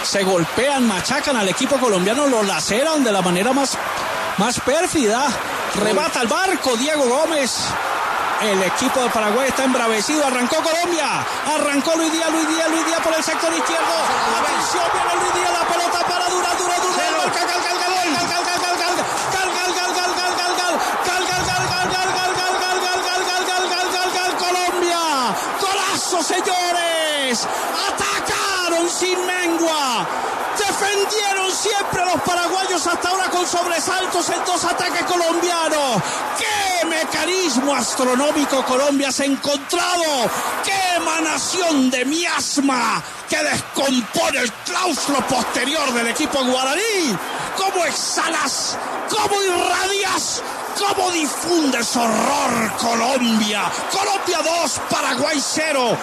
se golpean, machacan al equipo colombiano, lo laceran de la manera más pérfida. Remata el barco Diego Gómez. El equipo de Paraguay está embravecido. Arrancó Colombia. Arrancó Luis Díaz por el sector izquierdo. Atención, viene Luis Díaz, la pelota para Durán. Colombia. Golazo, señores. Atacaron sin mengua. Defendieron siempre los paraguayos hasta ahora con sobresaltos en 2 ataques colombianos. ¡Qué mecanismo astronómico Colombia se ha encontrado! ¡Qué emanación de miasma que descompone el claustro posterior del equipo guaraní! ¡Cómo exhalas! ¡Cómo irradias! ¿Cómo difundes horror, Colombia? Colombia 2, Paraguay 0.